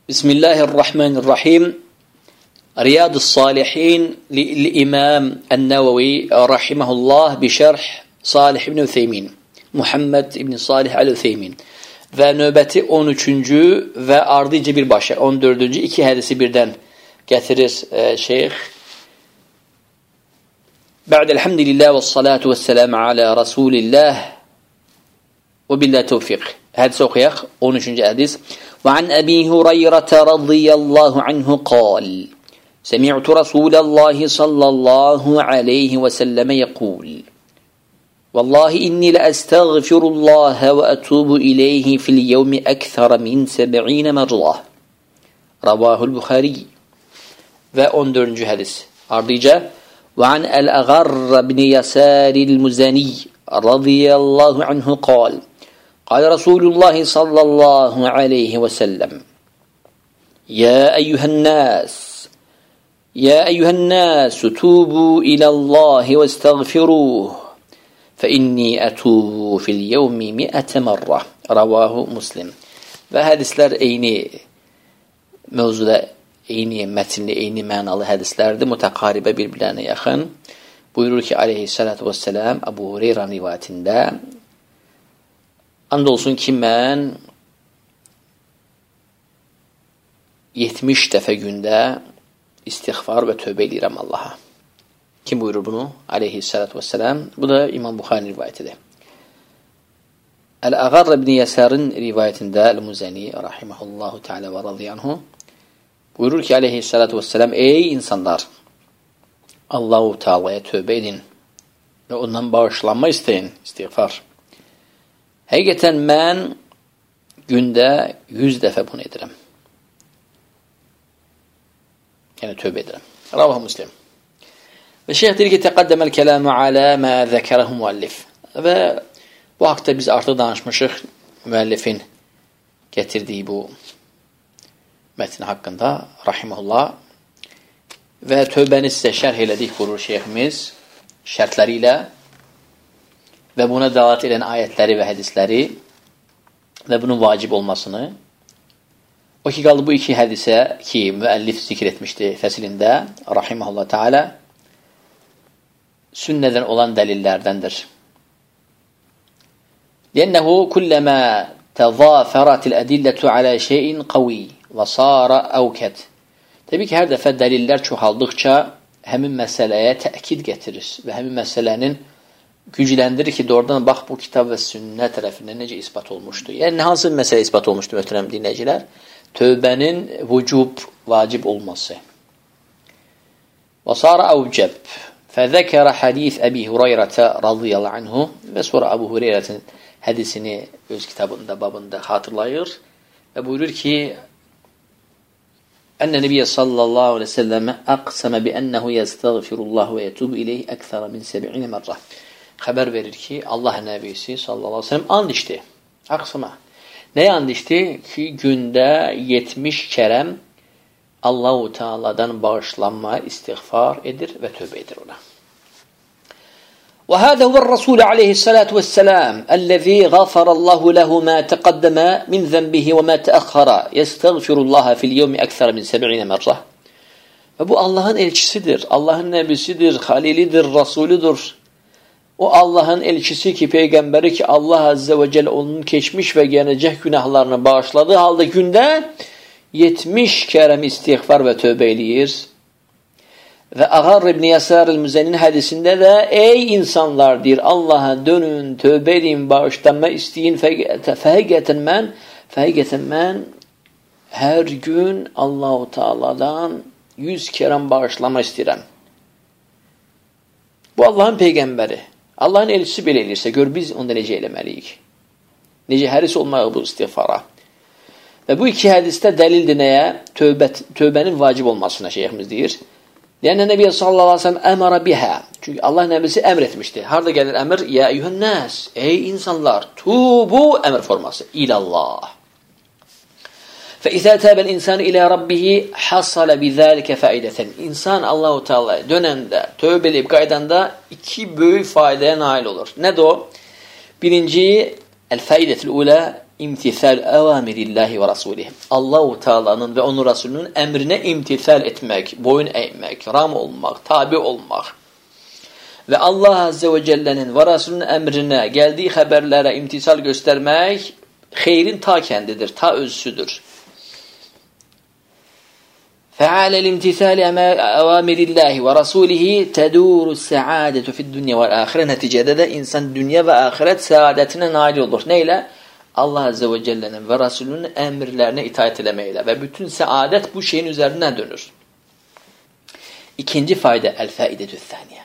Bismillahirrahmanirrahim. Riyadus Salihin للإمام النووي رحمه الله بشرح Salih ibn Ütheymin. Muhammed ibn Salih el-Ütheymin. Ve növbəti 13-cü və ardıcı birbaşa 14-cü iki hədisi birdən gətirir şeyx. Ba'dəlhamdülillah və salatu və selamu alə Rasulillah və billah tevfiq. Hədisi oxuyaq. 13-cü hədis. وعن أبي هريرة رضي الله عنه قال سمعت رسول الله صلى الله عليه وسلم يقول والله إني لأستغفر الله وأتوب إليه في اليوم أكثر من 70 مرة رواه البخاري. Ve 14. hadis ardıca وعن الأغر بن يسار المزني رضي الله عنه قال قال رسول الله صلى الله عليه وسلم يا أيها الناس توبوا إلى الله واستغفروه فإني أتوب في اليوم 100 مرة رواه مسلم. Ve hadisler eyni mevzuda, eyni metinli, eyni manalı hadislerdi. Mutakaribe birbirlerine yakın. Buyurur ki aleyhissalatu vesselam Ebu Hureyre rivayetinde andolsun ki mən 70 dəfə gündə istiğfar və tövbə edirəm Allaha. Kim buyurur bunu? Aleyhissalatu vesselam. Bu da İmam Buxarinin rivayetidir. El-Agar ibn Yasar'ın rivayetinde El-Muzani rahimahullahu teala ve radıyyanhu buyurur ki aleyhissalatu vesselam ey insanlar Allah-u Teala'ya tövbə edin ve ondan bağışlanma isteyin, istiğfar. Həqiqətən mən gündə 100 dəfə bunu edirəm. Yəni tövbə edirəm. Ravah Müslim. Və şeyh deyir ki, təqaddəməl kələmu alə mə zəkərəhu müəllif. Və bu haqda biz artıq danışmışıq müəllifin gətirdiyi bu mətn haqqında, rahiməhullah. Və tövbəni sizə şərh elədik, buyurur şeyhimiz, şərtləri ilə və buna dəlalət edən ayətləri və hədisləri və bunun vacib olmasını. O ki, qaldı bu iki hədisə ki, müəllif zikr etmişdi fəsilində, rahiməhullah teala, sünnədən olan dəlillərdəndir. Liyennəhu kulləmə təzafəratil ədillətu alə şeyin qavi və sara əvkət. Təbii ki, hər dəfə dəlillər çoxaldıqca həmin məsələyə təkid gətirir və həmin məsələnin gücləndirir ki, doğrudan bax bu kitab və sünnə tərəfindən necə ispat olmuşdur. Yəni, hansı məsələ ispat olmuşdur, möhtərəm dinləyicilər? Tövbənin vacib olması. Və sonra əvcəb. Fəzəkərə hədis Əbi Hüreyrətə radiyallahu anhu və sonra Əbu Hüreyrətin hədisini öz kitabında, babında xatırlayır və buyurur ki, Ənə Nəbiyyə sallallahu aleyhi ve sellem əqsəmə bi ənəhu yəstəğfirullah və yətubu iləyh əksərə min 70 mərrə. Xəbər verir ki, Allah Nəbisi sallallahu aleyhi ve sellem and içdi. Aqsama. Nəyə and içdi? Ki, gündə 70 kərəm Allah-u Teala'dan bağışlanma, istiğfar edir və tövbə edir ona. وهذا هو الرسول عليه الصلاة والسلام الذي غفر الله له ما تقدم من ذنبه وما تأخر يستغفر الله في اليوم أكثر من 70 مرة. Ve bu Allah'ın elçisidir, Allah'ın nebisidir, halilidir, rasuludur. O Allah'ın elçisi ki, peygamberi ki Allah Azze ve Celle onun keçmiş ve gelecek günahlarını bağışladığı halde günde 70 kərəm istiğfar ve tövbe eləyir. Ve Agar ibn Yasar el-Müzənin hədisində də ey insanlar deyir, Allah'a dönün, tövbe edin, bağışlanma isteyin. Fəhəqiqətən mən hər gün Allah-u Teala'dan 100 kərəm bağışlama istəyirəm. Bu Allah'ın peygambəri. Allah'ın elçisi belə eləyirsə, gör biz onda necə eləməliyik? Necə həris olmaq bu istiğfara? Və bu iki hədisdə dəlildir nəyə? Tövbənin vacib olmasına şeyhimiz deyir. Liyənə Nəbiyyə sallallahu aleyhi ve sellem əmərə bihə. Çünki Allah nəbisi əmr etmişdi. Harada gəlir əmr? Ya eyyuhənnəs, ey insanlar, tubu əmr forması. İlallah. فَإِذَا تَابَ الْاِنْسَانُ اِلَى رَبِّهِ حَصَلَ بِذَٰلِكَ فَائِدَةً. İnsan Allah-u Teala'ya dönəndə, tövbə edib qaydanda iki böyük faydaya nail olur. Nədir o? Birinci, el-faidətül ulə imtisal evamirillahi ve rasulih. Allahu Teala'nın ve onun Resulünün emrine imtisal etmek, boyun eğmek, ram olmak, tabi olmak. Ve Allah Azze ve Celle'nin ve Resulünün emrine, geldiği haberlere imtisal göstermek, hayrin ta kendidir, ta özsüdür. فَعَلَى الْاِمْتِثَالِ اَوَامِرِ اللّٰهِ وَرَسُولِهِ تَدُورُ السَّعَادَةُ فِي الدُّنْيَا وَالْآخِرَةِ. Neticede de insan dünya ve ahiret saadetine nail olur. Neyle? Allah Azze ve Celle'nin ve Resulünün emirlerine itaat etmeyle. Ve bütün saadet bu şeyin üzerinden dönür. İkinci fayda, el-faidetü thaniye.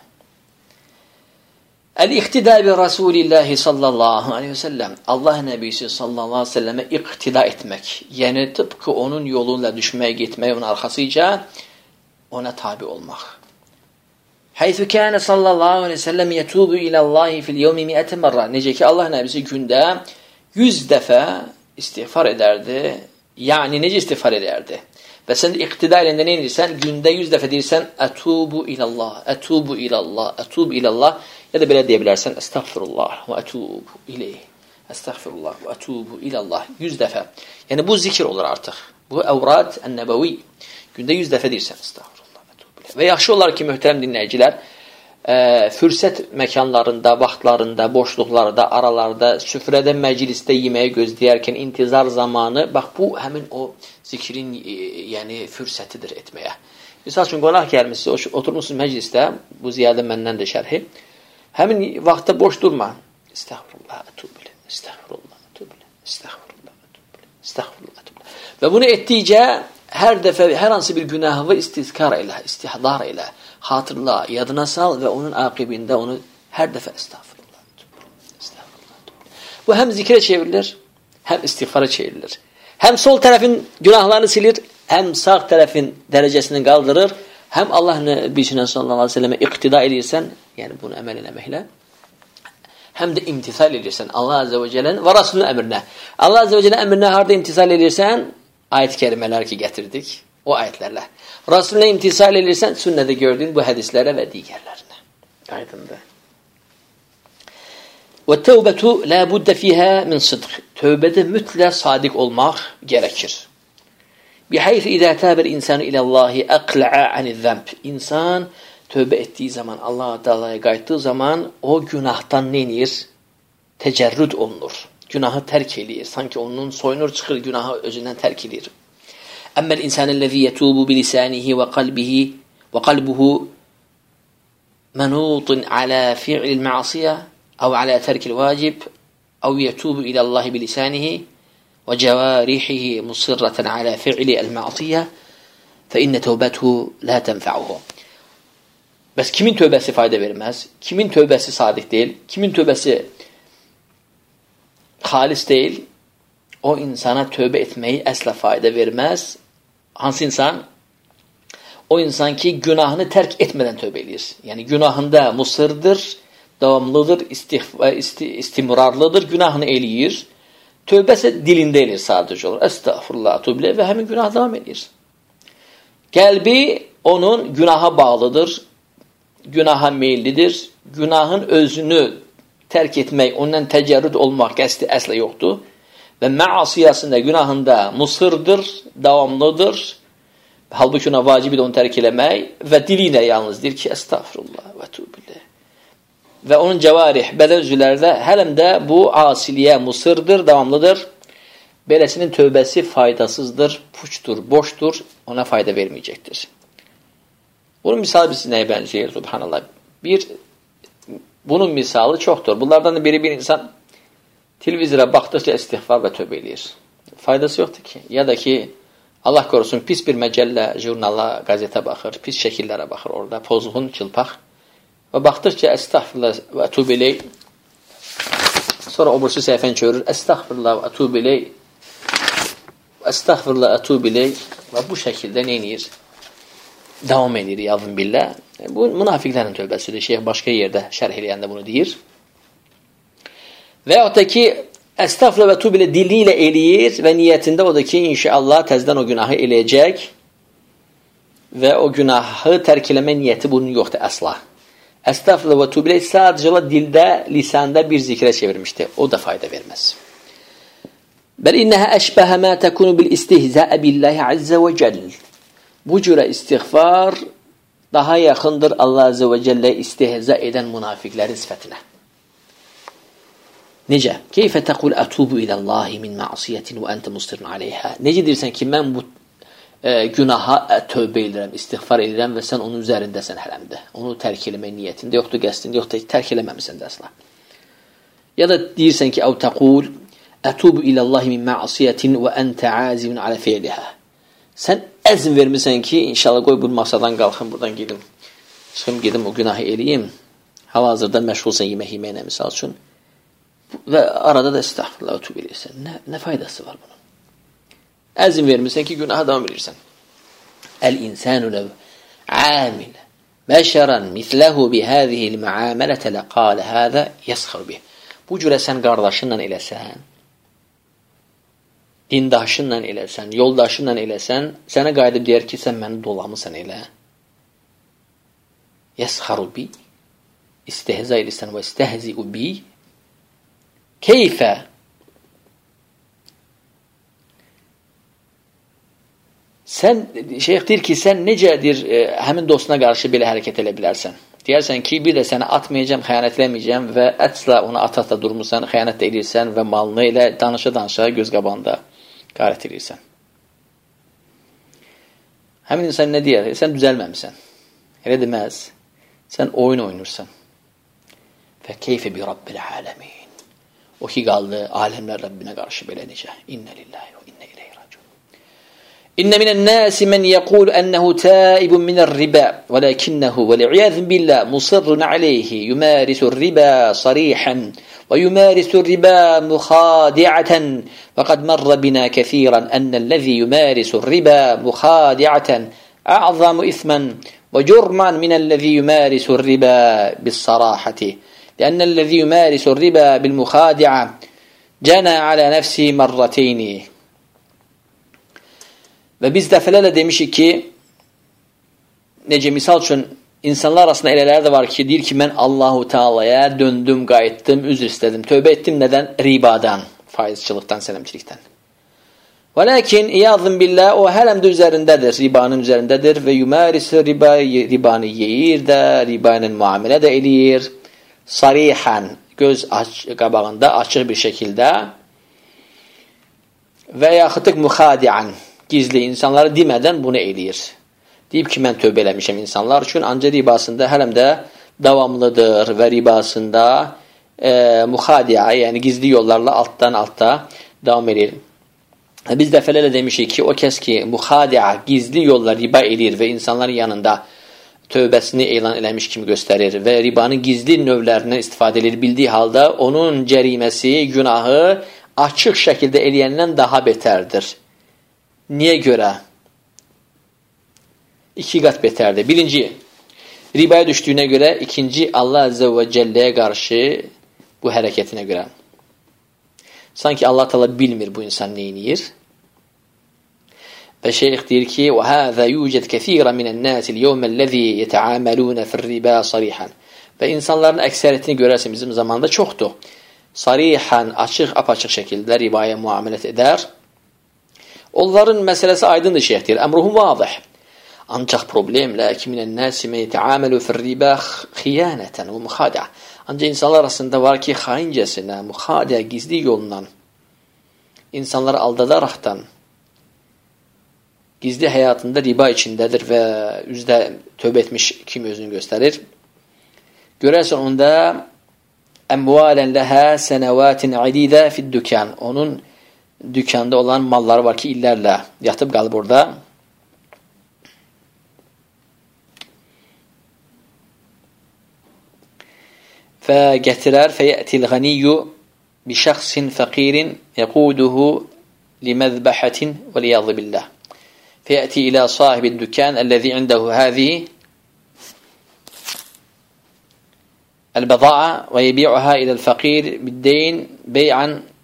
El-iktida bi Resulillahi sallallahu aleyhi ve sellem. Allah Nebisi sallallahu aleyhi ve selleme iktida etmek. Yani tıpkı onun yoluyla düşmeye gitmeye, onun arkasıca ona tabi olmak. Haythu kâne sallallahu aleyhi ve sellem yetubu ilallahi fil yevmi 100 merra. Nece ki Allah Nebisi günde 100 defa istiğfar ederdi. Yani nece istiğfar ederdi? Ve sen de iktida elinde ne inirsen, günde 100 defa dirsen etubu ilallah, etubu ilallah, etubu ilallah. Ya da böyle diyebilirsen estağfirullah ve etubu ileyh. Estağfirullah ve etubu ilallah. 100 defa. Yani bu zikir olur artık. Bu evrad en-nebevi. Günde 100 defa dirsen estağfirullah ve etubu ileyh. Ve yaxşı olar ki mühterem dinleyiciler, fürsət mekanlarında, vaxtlarında, boşluqlarda, aralarda, süfrədə, məclisdə yeməyi gözləyərkən intizar zamanı, bax bu həmin o zikrin yəni fürsətidir etməyə. Misal üçün qonaq gəlmişsiniz, oturmuşsunuz məclisdə, bu ziyadə məndən də şərhi. Həmin vaxtda boş durma. Estağfurullah, etubile, estağfurullah, etubile, estağfurullah, etubile, estağfurullah, etubile. Və bunu etdikcə hər dəfə hər hansı bir günahı istizkar elə, istihdar elə, hatırla, yadına sal ve onun akibinde onu her defa estağfurullah, estağfurullah. Bu hem zikre çevrilir, hem istiğfara çevrilir. Hem sol tarafın günahlarını silir, hem sağ tarafın derecesini kaldırır. Hem Allah Nebisi'ne sallallahu aleyhi ve selleme iktida edirsen, yani bunu emel eləməklə, hem de imtisal edirsen Allah Azze ve Celle'nin ve Resulünün emrine. Allah Azze ve Celle'nin emrine harda imtisal edirsen, ayet-i kerimeler ki getirdik, o ayetlerle. Resulüne imtisal edirsen, sünnede gördüğün bu hadislere ve diğerlerine. Aydındır. وَالتَّوْبَةُ لَا بُدَّ فِيهَا مِنْ صِدْقٍ. Tövbede mütle sadık olmak gerekir. بِحَيْثِ اِذَا تَابَ الْاِنْسَانُ اِلَى اللّٰهِ اَقْلَعَ عَنِ الذَّنْبِ. İnsan tövbe ettiği zaman, Allah-u Teala'ya kayıttığı zaman o günahtan nenir? Tecerrüd olunur. Günahı terk edir. Sanki onun soyunur çıkır, günahı özünden terk edir. أما الإنسان الذي يتوب بلسانه وقلبه منوط على فعل المعصية أو على ترك الواجب أو يتوب إلى الله بلسانه وجوارحه مصرة على فعل المعصية فإن توبته لا تنفعه. Bes kimin tövbesi fayda vermez? Kimin tövbesi sadık değil? Kimin tövbesi halis değil? O insana tövbe etmeyi asla fayda vermez. Hansı insan? O insan ki günahını terk etmeden tövbe ediyor. Yani günahında musırdır, devamlıdır, istimrarlıdır, günahını eliyor. Tövbesi dilinde elir sadece olur. Estağfurullah, etûbile ve hemen günah devam ediyor. Kalbi onun günaha bağlıdır, günaha meyillidir. Günahın özünü terk etmek, ondan tecerrüt olmak qəsdi asla yoktur. Ve maasiyasında, günahında musırdır, devamlıdır. Halbuki ona vacibi de onu terk eləmək ve diliyle yalnızdır ki estağfurullah ve etûbile. Ve onun cevarih, beden üzvlərdə hələm də bu asiliye musırdır, devamlıdır. Belesinin tövbesi faydasızdır, puçtur, boştur, ona fayda vermeyecektir. Bunun misali biz neye benziyor? Subhanallah. Bunun misali çoktur. Bunlardan biri bir insan televizyona baktıkça istiğfar ve tövbe ediyor. Faydası yoktu ki. Ya da ki Allah korusun pis bir mecelle, jurnala, gazete bakır, pis şekillere bakır orada, pozğun, çılpaq. Ve baktıkça estağfurullah ve etûbü ileyh. Sonra obursu səhifəni görür. Estağfurullah ve etûbü ileyh. Estağfurullah etûbü ileyh. Ve bu şekilde neyinir? Devam edir yazın billah. Bu münafiklərin tövbəsidir. Şeyh başka yerde şərh eləyəndə bunu deyir. Veyahut da ki estağfurullah ve etûbü ileyh diliyle eləyir ve niyetinde o da ki inşallah tezden o günahı eləyəcək ve o günahı terk eləmə niyeti bunun yoktur asla. Estağfurullah ve etûbü ileyh sadece dilde, lisanda bir zikre çevirmişti. O da fayda vermez. Bəl innəhə əşbəhə mə təkunu bil istihzəə billahi əzzə və cəll. Bu cürə istiğfar daha yaxındır Allah Azze ve Celle istihza eden münafiklerin sifətinə. Necə? Keyfə təqul ətubu iləllahi min ma'siyyətin və əntə mustirun aleyhə. Necə deyirsən ki, mən bu günaha tövbə edirəm, istiğfar edirəm və sən onun üzərindəsən hələmdə. Onu tərk eləmək niyyətində yoxdur, qəsdində yoxdur, tərk eləməmisən də əsla. Ya da deyirsən ki, əv təqul ətubu iləllahi min ma'siyyətin və əntə azibun alə feylihə. Sən əzm vermirsən ki, inşallah qoy bu masadan qalxım, buradan gedim. Çıxım, gedim, o günahı eləyim. Hal-hazırda məşğulsan yemək yeməklə, misal üçün. Və arada da estağfurullah, ötüb eləyirsən. Nə faydası var bunun? Əzm vermirsən ki, günaha davam edirsən. Əl-insanu ləv amil bəşərən misləhu bihəzihil məamələtə ləqalə həzə yəsxır bih. Bu cürə sən qardaşınla eləsən, dindaşınla eləsən, yoldaşınla eləsən, sənə qayıdıb deyər ki, sən məni dolamısan elə. Yəsxaru bi, istehza edirsən və istehzi'u bi. Keyfə sən, şeyx deyir ki, sən necədir həmin dostuna qarşı belə hərəkət elə bilərsən? Deyərsən ki, bir də səni atmayacağım, xəyanət eləməyəcəm və əsla onu ata durmursan, xəyanət də edirsən və malını elə danışa göz qabağında qarət edirsən. Həmin insan nə deyər? Sən düzəlməmisən. Elə deməz. Sən oyun oynursan. Və keyfə bi Rabbil aləmin. O ki qaldı aləmlər Rabbinə qarşı belə necə? İnnə lillahi və innə ileyhi raciun. İnnə minən nəsi mən yəqul ənəhu taibun minər ribə və ləkinnəhu və li'iyəzm billah musirrun aleyhi yumarisul ribə sarihən ويمارس الربا مخادعة وقد مر بنا كثيرا أن الذي يمارس الربا مخادعة أعظم إثما وجرما من الذي يمارس الربا بالصراحة لأن الذي يمارس الربا بالمخادعة جنى على نفسه مرتين. Ve biz defalarla demişik ki, necə misal üçün İnsanlar arasında elələr də var ki, deyir ki, mən Allahu Teala'ya döndüm, qayıtdım, üzr istədim, tövbə etdim, nədən? Ribadan, faizçılıqdan, sələmçilikdən. Və lakin, iyazım billah, o hələm də üzərindədir, ribanın üzərindədir və yumarisi ribanı yeyir də, ribanın muamilə də eləyir, sarihən, göz qabağında, açıq bir şəkildə və yaxıdıq müxadiən, gizli insanları demədən bunu eləyir. Deyib ki, mən tövbə eləmişəm insanlar üçün, ancaq ribasında hələm də davamlıdır və ribasında muxadiya, yəni gizli yollarla altdan alta davam edir. Biz dəfələrlə demişik ki, o kəs ki, muxadiya, gizli yollar riba edir və insanların yanında tövbəsini elan eləmiş kimi göstərir və ribanın gizli növlərindən istifadə edir, bildiyi halda onun cəriməsi, günahı açıq şəkildə eləyəndən daha betərdir. Niyə görə? İki qat betərdir. Birinci, ribaya düşdüyünə görə. İkinci, Allah Azze ve Celle'ye qarşı bu hərəkətinə görə. Sanki Allah Teala bilmir bu insan neyiniyir. Və şeyx deyir ki, وَهَذَا يُوجَدْ كَثِيرًا مِنَ النَّاسِ الْيَوْمَ الَّذِي يَتَعَامَلُونَ فِي الرِّبَا صَرِيحًا. Və insanların əksəriyyətini görərsən bizim zamanda çoxdur. Sarihən, açıq, apaçıq şəkildə ribaya muamelət edər. Onların məsələsi aydındır şeyx deyir. Əmruhum vadih. Ancaq problem lakin minən nasi men yetəaməlu fir-riba xiyanatan və muxadi'a. Ancaq insanlar arasında var ki, xaincəsinə, muxadi'a, gizli yolla insanları aldadaraqdan gizli həyatında riba içindədir və üzdə tövbə etmiş kimi özünü göstərir. Görərsən onda əmvalən ləhə sənəvatin ididə fid-dükan. Onun dükanda olan malları var ki, illərlə yatıb qalıb orada. فَgətirər فَيَأْتِ الْغَنِيُّ بِشَخْصٍ فَقِيرٍ يَقُودُهُ لِمَذْبَحَةٍ وَلِيَعْظِ بِاللّٰهِ فَيَأْتِ إِلَى صَاحِبِ الدُّكَانِ الَّذِي عِنْدَهُ هَذِهِ الْبَضَاعَةِ وَيَبِيعُهَا إِلَى الْفَقِيرِ بِالدَّيْنِ بَيْعًا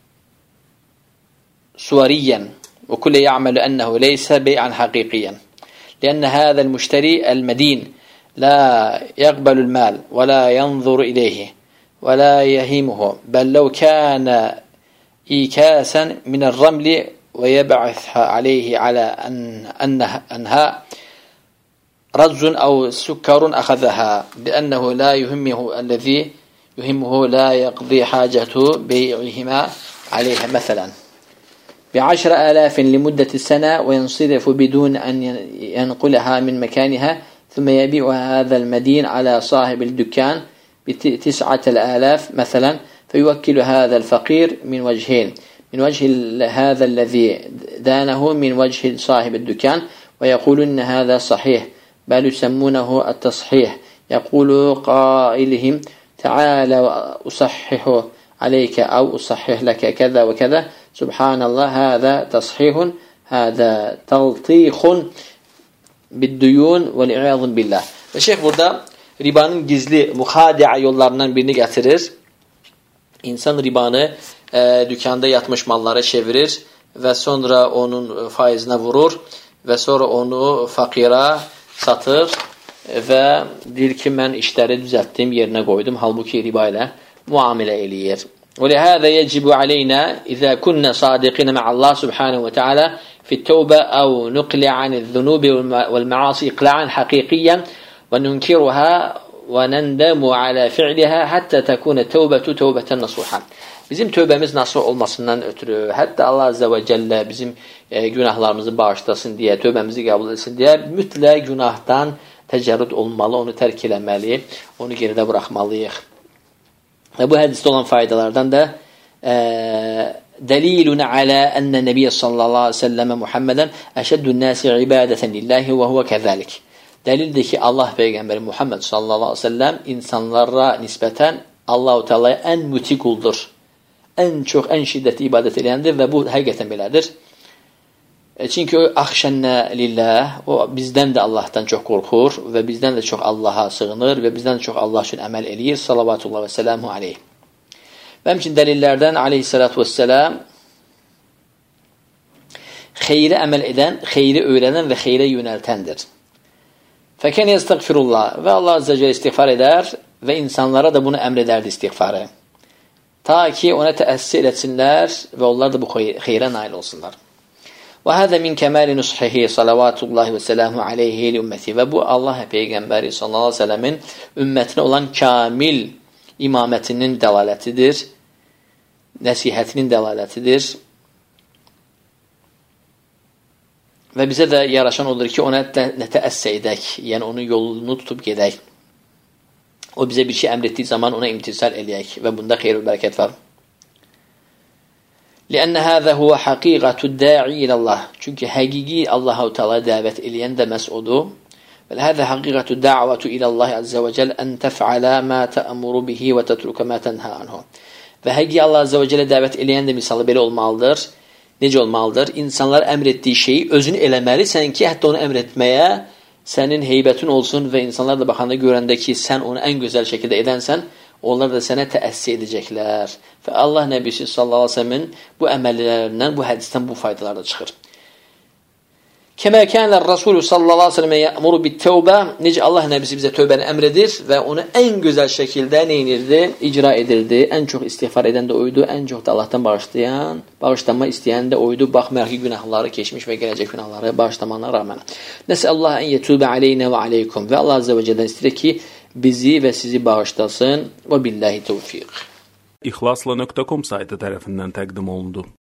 سُوَرِيًّا وكل يعمل أنه ليس بيعا حقيقيا لأن هذا المشتري المدين لا يقبل المال ولا ينظر إليه ولا يهيمه بل لو كان إيكاسا من الرمل ويبعثها عليه على أنها رز أو سكر أخذها بأنه لا يهمه الذي يهمه لا يقضي حاجته بيعهما عليها مثلا ب10,000 لمدة السنة وينصرف بدون أن ينقلها من مكانها ثم يبيع هذا المدين على صاحب الدكان ب9,000 مثلا فيوكل هذا الفقير من وجهين من وجه هذا الذي دانه من وجه صاحب الدكان ويقول إن هذا صحيح بل يسمونه التصحيح يقول قائلهم تعال أصحح عليك أو أصحح لك كذا وكذا سبحان الله هذا تصحيح هذا تلطيخ بالديون والعياذ بالله. Ve şeyh burada ribanın gizli muhadi'a yollarından birini getirir. İnsan ribanı dükkanda yatmış mallara çevirir ve sonra onun faizine vurur ve sonra onu fakira satır ve deyir ki mən işləri düzəltdim, yerinə qoydum. Halbuki riba ilə muamilə eləyir. وَلِهَذَا يَجِبُ عَلَيْنَا إِذَا كُنَّ صَادِقِينَ مَعَ اللّٰهِ سُبْحَانَهُ وَتَعَالَى في التوبة أو نقلع عن الذنوب والمعاصي إقلاعا حقيقيا وننكرها وندم على فعلها حتى تكون التوبة توبة نصوحا. Bizim tövbəmiz nasuh olmasından ötürü, hətta Allah Azze ve Celle bizim günahlarımızı bağışlasın diye, tövbəmizi qəbul etsin diye mütləq günahdan təcərrüd olmalı, onu tərk eləməli, onu geridə buraxmalıyıq. Və bu hədisdə olan faydalardan da دليل على أن النبي صلى الله عليه وسلم محمدا أشد الناس عبادة لله وهو كذلك. Delildir ki Allah Peygamberi Muhammed sallallahu aleyhi ve sellem insanlara nispeten Allah-u Teala'ya en müti kuldur. En çok, en şiddetli ibadet edendir ve bu hakikaten belədir. Çünkü o axşənə lillah, o bizden de Allah'tan çok korkur ve bizden de çok Allah'a sığınır ve bizden de çok Allah için əməl eləyir. Salavatullah ve selamu aleyh. Və həmçinin dəlillərdən aleyhissalatu vesselam xeyri əməl edən, xeyri öyrənən və xeyrə yönəltəndir. Fəkən yəstəğfirullah və Allah Azze Celle istiğfar edər və insanlara da bunu əmr edərdi istiğfarı. Ta ki ona təəssir etsinlər və onlar da bu xeyrə nail olsunlar. Və həzə min kəməli nushihi salavatullahi və selamu aleyhi li ümməti və bu Allah Peyğəmbəri sallallahu aleyhi ve sellemin ümmətinə olan kamil imamətinin dəlalətidir, nəsihətinin dəlalətidir və bizə də yaraşan odur ki, ona nətəəssə edək, yəni onun yolunu tutub gedək. O bizə bir şey əmr etdiyi zaman ona imtisal eləyək və bunda xeyr və bərəkət var. لأن هذا هو حقيقة الداعي إلى الله. Çünki həqiqi Allah-u Teala dəvət eləyən də məhz odur. وهذا حقيقة الدعوة إلى الله عز وجل أن تفعل ما تأمر به وتترك ما تنهى عنه. Və həqiqi Allah Azze ve Celle dəvət eləyən də misalı belə olmalıdır. Necə olmalıdır? İnsanlar əmr etdiyi şeyi özünü eləməlisən ki, hətta onu əmr etməyə sənin heybətin olsun və insanlar da baxanda görəndə ki, sən onu ən gözəl şəkildə edənsən, onlar da sənə təəssü edəcəklər. Və Allah Nəbisi sallallahu aleyhi ve sellemin bu əməllərindən, bu hədisdən bu faydalar da çıxır. Kəmə kənlər Rasulü sallallahu aleyhi ve sellem yəmuru bit-tövbə, necə Allah Nəbisi bizə tövbəni əmr edir və onu ən gözəl şəkildə neynirdi? İcra edirdi. Ən çox istiğfar edən də oydu, ən çox da Allahdan bağışlanma istəyən də oydu. Baxmayaraq ki, günahları keçmiş və gələcək günahları bağışlamana rağmen. Nəsəlullah ən yetubə aleynə və aleykum və Allah Azze ve Celle'dən istəyir ki, bizi və sizi bağışlasın və billahi tevfiq. İxlasla.com saytı tərəfindən təqdim olundu.